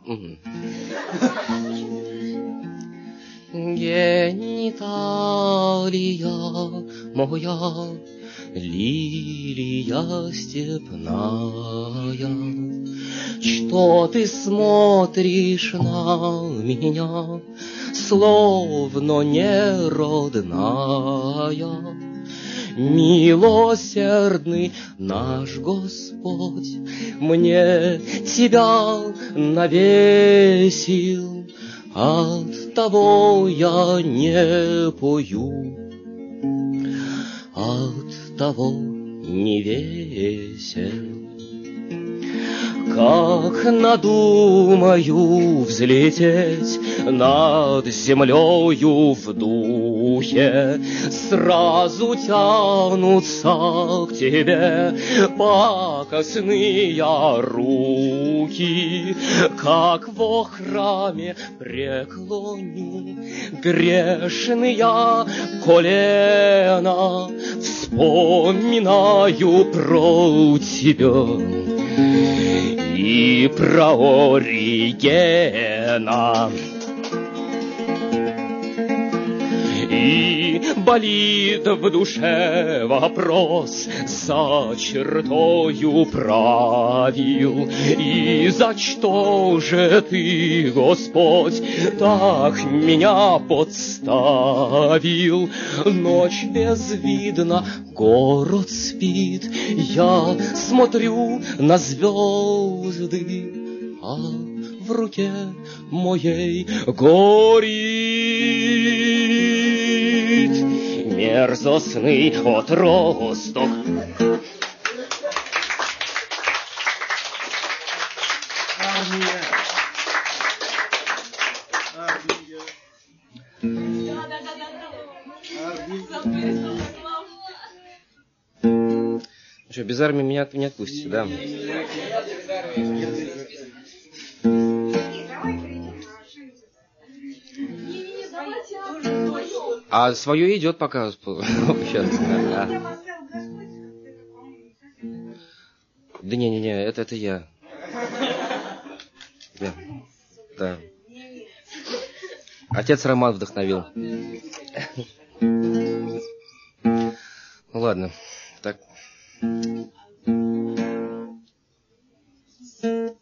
Гениталия моя, лилия степная, что ты смотришь на меня, словно неродная? Милосердный наш Господь мне тебя навесил, оттого я не пою, оттого не весел. Как надумаю взлететь над землею в духе, сразу тянутся к тебе пакостные руки. Как во храме преклоню грешные колена, вспоминаю про тебя и про Оригена. И болит в душе вопрос за чертою правил. И за что же ты, Господь, так меня подставил? Ночь безвидна, город спит, я смотрю на звезды, а в руке моей горит мерзостный отросток. Армия. Что, без армии меня не отпустите, да? А свое идет пока. Сейчас. Да не, это я. Да. Отец Роман вдохновил. Ну ладно.